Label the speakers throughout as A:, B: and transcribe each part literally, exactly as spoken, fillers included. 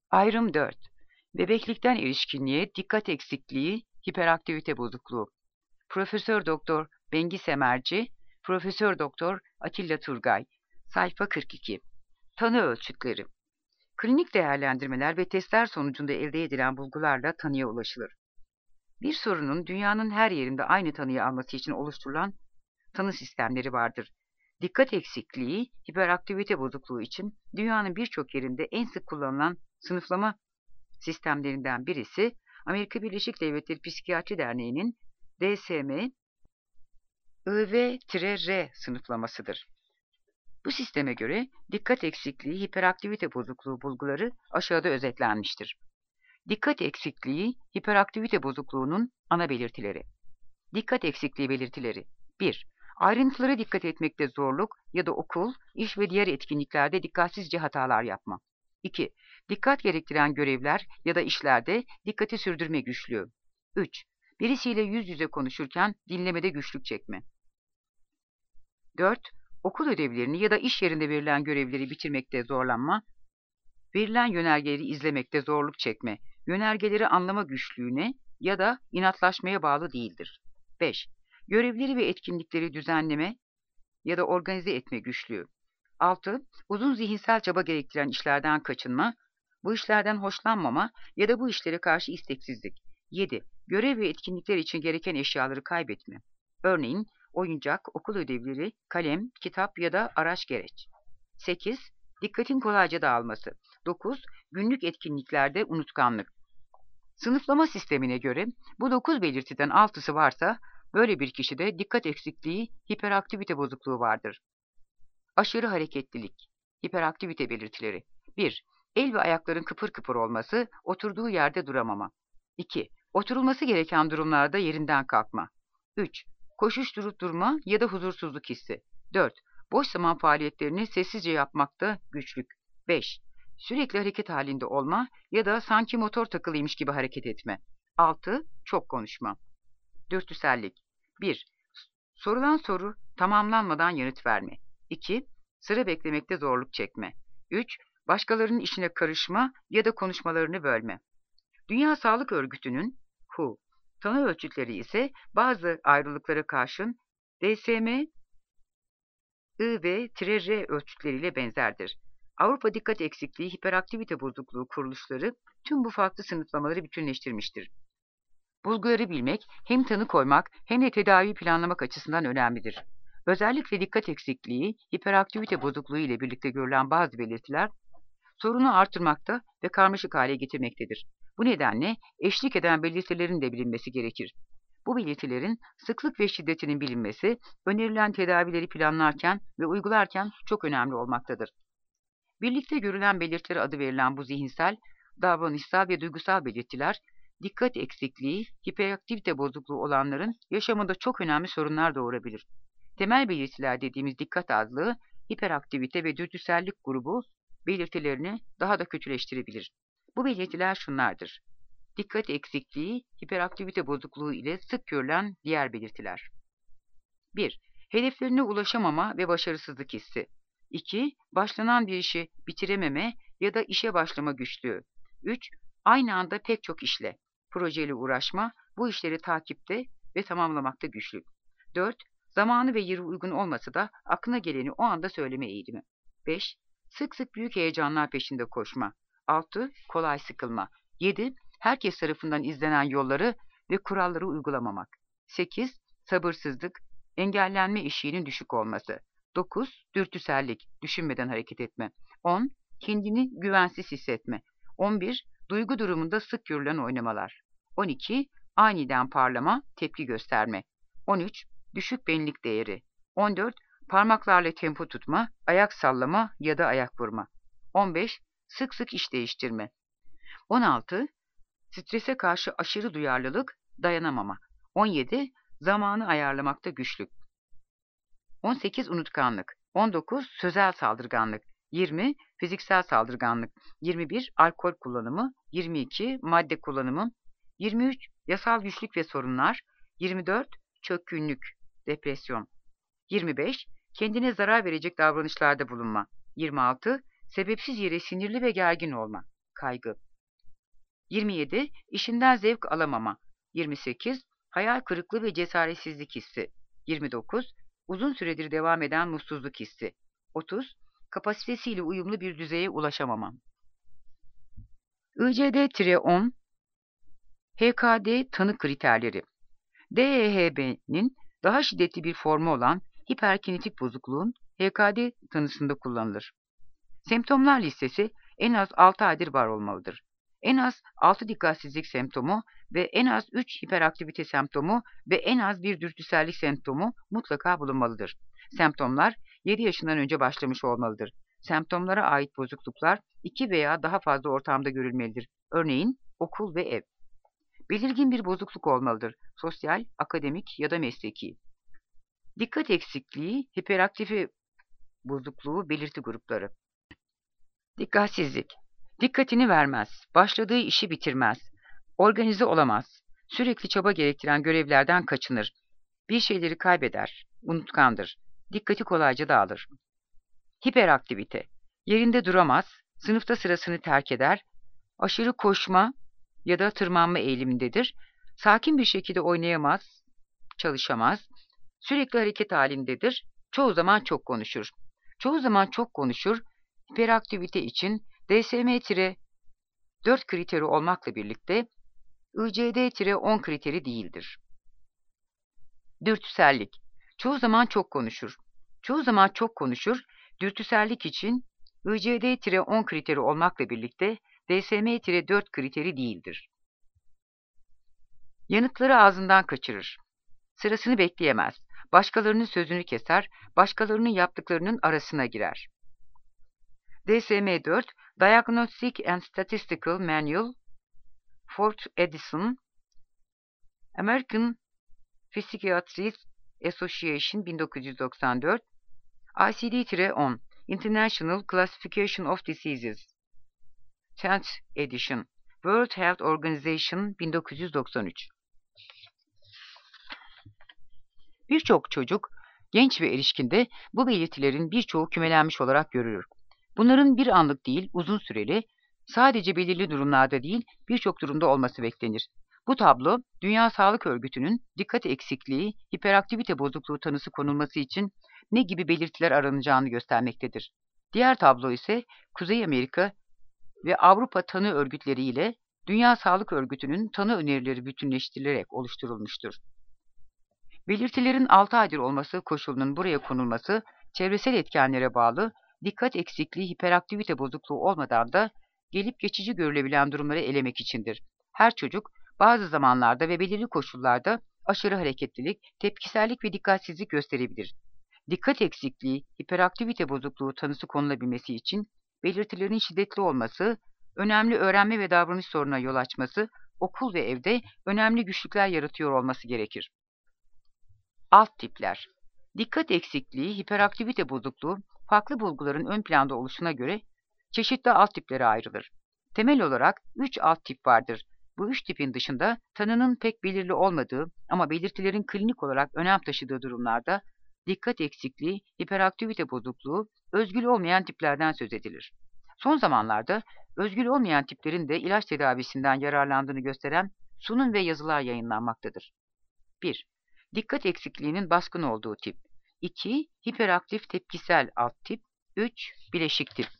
A: Ayrım dört. Bebeklikten erişkinliğe dikkat eksikliği, hiperaktivite bozukluğu. Profesör Doktor Bengi Semerci, Profesör Doktor Atilla Turgay. Sayfa kırk iki. Tanı ölçütleri. Klinik değerlendirmeler ve testler sonucunda elde edilen bulgularla tanıya ulaşılır. Bir sorunun dünyanın her yerinde aynı tanıyı alması için oluşturulan tanı sistemleri vardır. Dikkat eksikliği, hiperaktivite bozukluğu için dünyanın birçok yerinde en sık kullanılan sınıflama sistemlerinden birisi Amerika Birleşik Devletleri Psikiyatri Derneği'nin D S M I V R sınıflamasıdır. Bu sisteme göre dikkat eksikliği, hiperaktivite bozukluğu bulguları aşağıda özetlenmiştir. Dikkat eksikliği, hiperaktivite bozukluğunun ana belirtileri. Dikkat eksikliği belirtileri. bir. Ayrıntılara dikkat etmekte zorluk ya da okul, iş ve diğer etkinliklerde dikkatsizce hatalar yapma. iki. Dikkat gerektiren görevler ya da işlerde dikkati sürdürme güçlüğü. üç. Birisiyle yüz yüze konuşurken dinlemede güçlük çekme. dört. Okul ödevlerini ya da iş yerinde verilen görevleri bitirmekte zorlanma. Verilen yönergeleri izlemekte zorluk çekme. Yönergeleri anlama güçlüğüne ya da inatlaşmaya bağlı değildir. beş. Görevleri ve etkinlikleri düzenleme ya da organize etme güçlüğü. altı. Uzun zihinsel çaba gerektiren işlerden kaçınma, bu işlerden hoşlanmama ya da bu işlere karşı isteksizlik. yedi. Görev ve etkinlikler için gereken eşyaları kaybetme. Örneğin oyuncak, okul ödevleri, kalem, kitap ya da araç gereç. sekiz. Dikkatin kolayca dağılması. dokuz. Günlük etkinliklerde unutkanlık. Sınıflama sistemine göre bu dokuz belirtiden altısı varsa böyle bir kişide dikkat eksikliği, hiperaktivite bozukluğu vardır. Aşırı hareketlilik, hiperaktivite belirtileri. bir. El ve ayakların kıpır kıpır olması, oturduğu yerde duramama. iki. Oturulması gereken durumlarda yerinden kalkma. üç. Koşuşturup durma ya da huzursuzluk hissi. dört. Boş zaman faaliyetlerini sessizce yapmakta güçlük. beş. Sürekli hareket halinde olma ya da sanki motor takılıymış gibi hareket etme. altı. Çok konuşma. Dürtüsellik. bir. Sorulan soru tamamlanmadan yanıt verme. iki. Sıra beklemekte zorluk çekme. üç. Başkalarının işine karışma ya da konuşmalarını bölme. Dünya Sağlık Örgütü'nün W H O tanı ölçütleri ise bazı ayrılıklara karşın D S M I V R ölçütleriyle benzerdir. Avrupa Dikkat Eksikliği Hiperaktivite Bozukluğu kuruluşları tüm bu farklı sınıflamaları bütünleştirmiştir. Bulguları bilmek hem tanı koymak hem de tedavi planlamak açısından önemlidir. Özellikle dikkat eksikliği, hiperaktivite bozukluğu ile birlikte görülen bazı belirtiler sorunu artırmakta ve karmaşık hale getirmektedir. Bu nedenle eşlik eden belirtilerin de bilinmesi gerekir. Bu belirtilerin sıklık ve şiddetinin bilinmesi, önerilen tedavileri planlarken ve uygularken çok önemli olmaktadır. Birlikte görülen belirtiler adı verilen bu zihinsel, davranışsal ve duygusal belirtiler, dikkat eksikliği, hiperaktivite bozukluğu olanların yaşamında çok önemli sorunlar doğurabilir. Temel belirtiler dediğimiz dikkat azlığı, hiperaktivite ve dürtüsellik grubu belirtilerini daha da kötüleştirebilir. Bu belirtiler şunlardır. Dikkat eksikliği, hiperaktivite bozukluğu ile sık görülen diğer belirtiler. bir. Hedeflerine ulaşamama ve başarısızlık hissi. iki. Başlanan bir işi bitirememe ya da işe başlama güçlüğü. üç. Aynı anda pek çok işle, projeyle uğraşma, bu işleri takipte ve tamamlamakta güçlük. dört. Zamanı ve yeri uygun olmasa da aklına geleni o anda söyleme eğilimi. beş. Sık sık büyük heyecanlar peşinde koşma. altı. Kolay sıkılma. yedi. Herkes tarafından izlenen yolları ve kuralları uygulamamak. sekiz. Sabırsızlık, engellenme eşiğinin düşük olması. dokuz. Dürtüsellik, düşünmeden hareket etme. on. Kendini güvensiz hissetme. on bir. Duygu durumunda sık görülen oynamalar. on iki. Aniden parlama, tepki gösterme. on üç. Düşük benlik değeri. on dört. Parmaklarla tempo tutma, ayak sallama ya da ayak vurma. on beş. Sık sık iş değiştirme. on altı. Strese karşı aşırı duyarlılık, dayanamama. on yedi. Zamanı ayarlamakta güçlük. on sekiz. Unutkanlık. on dokuz. Sözel saldırganlık. yirmi. Fiziksel saldırganlık. yirmi bir. Alkol kullanımı. yirmi iki. Madde kullanımı. yirmi üç. Yasal güçlük ve sorunlar. yirmi dört. Çökkünlük, depresyon. yirmi beş. Kendine zarar verecek davranışlarda bulunma. yirmi altı. Sebepsiz yere sinirli ve gergin olma. kaygı. yirmi yedi. İşinden zevk alamama. yirmi sekiz. Hayal kırıklığı ve cesaretsizlik hissi. yirmi dokuz. Uzun süredir devam eden mutsuzluk hissi. otuz. Kapasitesiyle uyumlu bir düzeye ulaşamama. I C D on H K D tanı kriterleri. D E H B'nin daha şiddetli bir formu olan hiperkinetik bozukluğun H K D tanısında kullanılır. Semptomlar listesi en az altı aydır var olmalıdır. En az altı dikkatsizlik semptomu ve en az üç hiperaktivite semptomu ve en az bir dürtüsellik semptomu mutlaka bulunmalıdır. Semptomlar yedi yaşından önce başlamış olmalıdır. Semptomlara ait bozukluklar iki veya daha fazla ortamda görülmelidir. Örneğin okul ve ev. Belirgin bir bozukluk olmalıdır. Sosyal, akademik ya da mesleki. Dikkat eksikliği, hiperaktifi bozukluğu belirti grupları. Dikkatsizlik. Dikkatini vermez, başladığı işi bitirmez, organize olamaz, sürekli çaba gerektiren görevlerden kaçınır, bir şeyleri kaybeder, unutkandır, dikkati kolayca dağılır. Hiperaktivite. Yerinde duramaz, sınıfta sırasını terk eder, aşırı koşma ya da tırmanma eğilimindedir, sakin bir şekilde oynayamaz, çalışamaz, sürekli hareket halindedir, çoğu zaman çok konuşur. Çoğu zaman çok konuşur, hiperaktivite için D S M dört kriteri olmakla birlikte I C D on kriteri değildir. Dürtüsellik. Çoğu zaman çok konuşur. Çoğu zaman çok konuşur, dürtüsellik için I C D on kriteri olmakla birlikte D S M dört kriteri değildir. Yanıtları ağzından kaçırır. Sırasını bekleyemez. Başkalarının sözünü keser, başkalarının yaptıklarının arasına girer. D S M dört, Diagnostic and Statistical Manual, Fourth Edition, American Psychiatric Association bin dokuz yüz doksan dört, I C D on, International Classification of Diseases, tenth Edition, World Health Organization bin dokuz yüz doksan üç. Birçok çocuk, genç ve erişkinde bu belirtilerin birçoğu kümelenmiş olarak görülür. Bunların bir anlık değil, uzun süreli, sadece belirli durumlarda değil, birçok durumda olması beklenir. Bu tablo, Dünya Sağlık Örgütü'nün dikkat eksikliği, hiperaktivite bozukluğu tanısı konulması için ne gibi belirtiler aranacağını göstermektedir. Diğer tablo ise Kuzey Amerika ve Avrupa tanı örgütleri ile Dünya Sağlık Örgütü'nün tanı önerileri bütünleştirilerek oluşturulmuştur. Belirtilerin altı aydır olması koşulunun buraya konulması, çevresel etkenlere bağlı, dikkat eksikliği, hiperaktivite bozukluğu olmadan da gelip geçici görülebilen durumları elemek içindir. Her çocuk bazı zamanlarda ve belirli koşullarda aşırı hareketlilik, tepkisellik ve dikkatsizlik gösterebilir. Dikkat eksikliği, hiperaktivite bozukluğu tanısı konulabilmesi için belirtilerin şiddetli olması, önemli öğrenme ve davranış sorununa yol açması, okul ve evde önemli güçlükler yaratıyor olması gerekir. Alt tipler. Dikkat eksikliği, hiperaktivite bozukluğu, farklı bulguların ön planda oluşuna göre çeşitli alt tiplere ayrılır. Temel olarak üç alt tip vardır. Bu üç tipin dışında tanının pek belirli olmadığı ama belirtilerin klinik olarak önem taşıdığı durumlarda dikkat eksikliği, hiperaktivite bozukluğu, özgül olmayan tiplerden söz edilir. Son zamanlarda özgül olmayan tiplerin de ilaç tedavisinden yararlandığını gösteren sunum ve yazılar yayınlanmaktadır. bir. Dikkat eksikliğinin baskın olduğu tip. iki. Hiperaktif tepkisel alt tip. üç. Bileşik tip.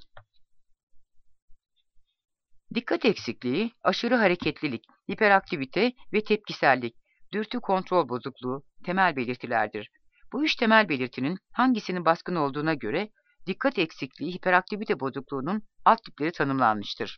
A: Dikkat eksikliği, aşırı hareketlilik, hiperaktivite ve tepkisellik, dürtü kontrol bozukluğu temel belirtilerdir. Bu üç temel belirtinin hangisinin baskın olduğuna göre dikkat eksikliği, hiperaktivite bozukluğunun alt tipleri tanımlanmıştır.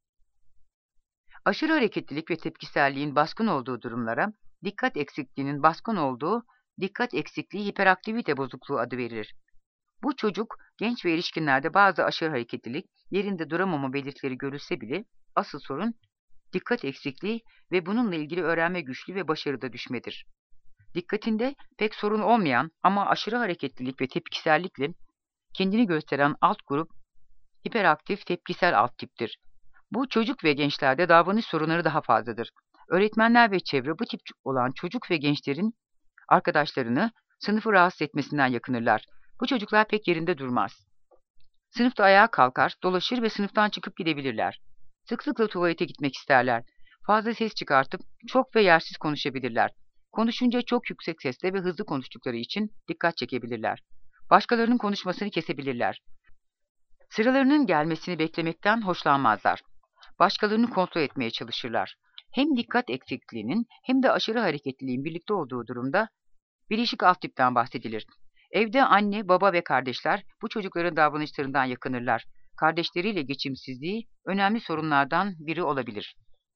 A: Aşırı hareketlilik ve tepkiselliğin baskın olduğu durumlara dikkat eksikliğinin baskın olduğu dikkat eksikliği, hiperaktivite bozukluğu adı verilir. Bu çocuk, genç ve erişkinlerde bazı aşırı hareketlilik, yerinde duramama belirtileri görülse bile asıl sorun dikkat eksikliği ve bununla ilgili öğrenme güçlüğü ve başarıda düşmedir. Dikkatinde pek sorun olmayan ama aşırı hareketlilik ve tepkisellikle kendini gösteren alt grup hiperaktif tepkisel alt tiptir. Bu çocuk ve gençlerde davranış sorunları daha fazladır. Öğretmenler ve çevre bu tip olan çocuk ve gençlerin arkadaşlarını sınıfı rahatsız etmesinden yakınırlar. Bu çocuklar pek yerinde durmaz. Sınıfta ayağa kalkar, dolaşır ve sınıftan çıkıp gidebilirler. Sıklıkla tuvalete gitmek isterler. Fazla ses çıkartıp çok ve yersiz konuşabilirler. Konuşunca çok yüksek sesle ve hızlı konuştukları için dikkat çekebilirler. Başkalarının konuşmasını kesebilirler. Sıralarının gelmesini beklemekten hoşlanmazlar. Başkalarını kontrol etmeye çalışırlar. Hem dikkat eksikliğinin hem de aşırı hareketliliğin birlikte olduğu durumda bileşik alt tipten bahsedilir. Evde anne, baba ve kardeşler bu çocukların davranışlarından yakınırlar. Kardeşleriyle geçimsizliği önemli sorunlardan biri olabilir.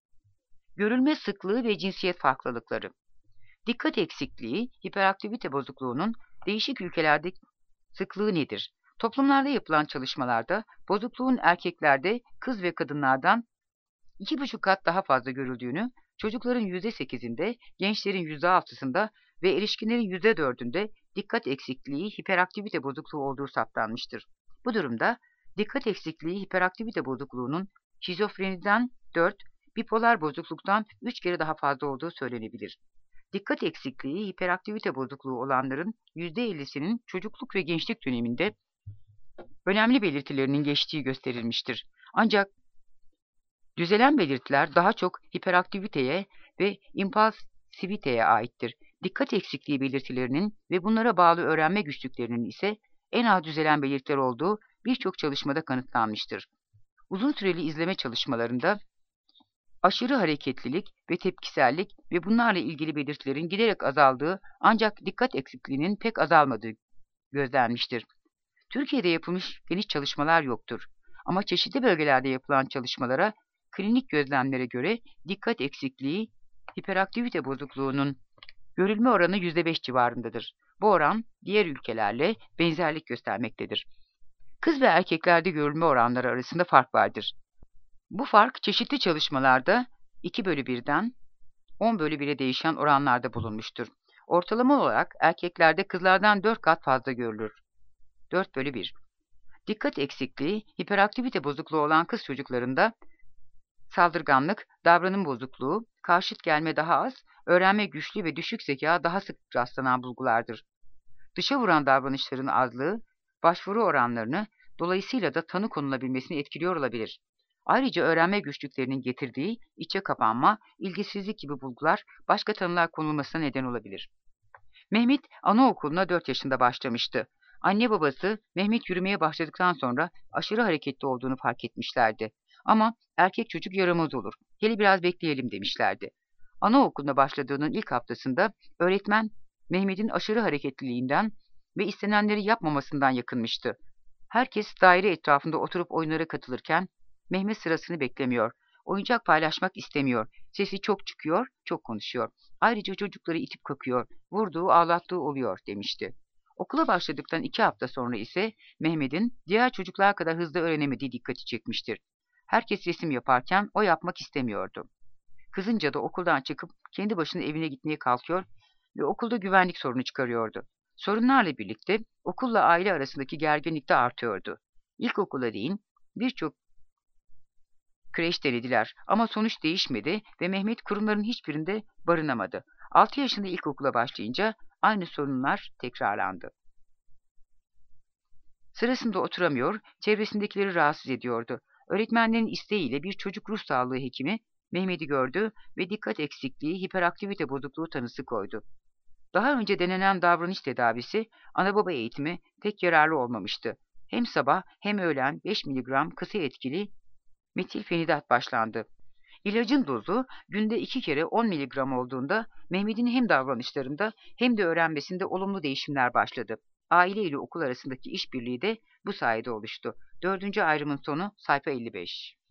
A: Görülme sıklığı ve cinsiyet farklılıkları. Dikkat eksikliği, hiperaktivite bozukluğunun değişik ülkelerde sıklığı nedir? Toplumlarda yapılan çalışmalarda bozukluğun erkeklerde kız ve kadınlardan iki buçuk kat daha fazla görüldüğünü, çocukların yüzde sekizinde, gençlerin yüzde altısında ve erişkinlerin yüzde dördünde dikkat eksikliği, hiperaktivite bozukluğu olduğu saptanmıştır. Bu durumda dikkat eksikliği, hiperaktivite bozukluğunun şizofreniden dört, bipolar bozukluktan üç kere daha fazla olduğu söylenebilir. Dikkat eksikliği, hiperaktivite bozukluğu olanların yüzde ellisinin çocukluk ve gençlik döneminde önemli belirtilerinin geçtiği gösterilmiştir. Ancak düzelen belirtiler daha çok hiperaktiviteye ve impulsiviteye aittir. Dikkat eksikliği belirtilerinin ve bunlara bağlı öğrenme güçlüklerinin ise en az düzelen belirtiler olduğu birçok çalışmada kanıtlanmıştır. Uzun süreli izleme çalışmalarında aşırı hareketlilik ve tepkisellik ve bunlarla ilgili belirtilerin giderek azaldığı ancak dikkat eksikliğinin pek azalmadığı gözlenmiştir. Türkiye'de yapılmış geniş çalışmalar yoktur. Ama çeşitli bölgelerde yapılan çalışmalara, klinik gözlemlere göre dikkat eksikliği, hiperaktivite bozukluğunun görülme oranı yüzde beş civarındadır. Bu oran diğer ülkelerle benzerlik göstermektedir. Kız ve erkeklerde görülme oranları arasında fark vardır. Bu fark çeşitli çalışmalarda iki bölü birden on bölü bire değişen oranlarda bulunmuştur. Ortalama olarak erkeklerde kızlardan dört kat fazla görülür. dört bölü bir. Dikkat eksikliği, hiperaktivite bozukluğu olan kız çocuklarında saldırganlık, davranım bozukluğu, karşıt gelme daha az, öğrenme güçlü ve düşük zeka daha sık rastlanan bulgulardır. Dışa vuran davranışların azlığı, başvuru oranlarını, dolayısıyla da tanı konulabilmesini etkiliyor olabilir. Ayrıca öğrenme güçlüklerinin getirdiği içe kapanma, ilgisizlik gibi bulgular başka tanılar konulmasına neden olabilir. Mehmet anaokuluna dört yaşında başlamıştı. Anne babası Mehmet yürümeye başladıktan sonra aşırı hareketli olduğunu fark etmişlerdi. Ama erkek çocuk yaramaz olur, hele biraz bekleyelim demişlerdi. Anaokuluna başladığının ilk haftasında öğretmen Mehmet'in aşırı hareketliliğinden ve istenenleri yapmamasından yakınmıştı. Herkes daire etrafında oturup oyunlara katılırken Mehmet sırasını beklemiyor. Oyuncak paylaşmak istemiyor. Sesi çok çıkıyor, çok konuşuyor. Ayrıca çocukları itip kakıyor, vurduğu, ağlattığı oluyor demişti. Okula başladıktan iki hafta sonra ise Mehmet'in diğer çocuklar kadar hızlı öğrenemediği dikkati çekmiştir. Herkes resim yaparken o yapmak istemiyordu. Kızınca da okuldan çıkıp kendi başına evine gitmeye kalkıyor ve okulda güvenlik sorunu çıkarıyordu. Sorunlarla birlikte okulla aile arasındaki gerginlik de artıyordu. İlkokula değin birçok kreş denediler ama sonuç değişmedi ve Mehmet kurumların hiçbirinde barınamadı. altı yaşında ilkokula başlayınca aynı sorunlar tekrarlandı. Sırasında oturamıyor, çevresindekileri rahatsız ediyordu. Öğretmenlerin isteğiyle bir çocuk ruh sağlığı hekimi Mehmet'i gördü ve dikkat eksikliği, hiperaktivite bozukluğu tanısı koydu. Daha önce denenen davranış tedavisi, ana baba eğitimi pek yararlı olmamıştı. Hem sabah hem öğlen beş miligram kısa etkili metilfenidat başlandı. İlacın dozu günde iki kere on miligram olduğunda Mehmet'in hem davranışlarında hem de öğrenmesinde olumlu değişimler başladı. Aile ile okul arasındaki işbirliği de bu sayede oluştu. Dördüncü ayrımın sonu sayfa elli beş.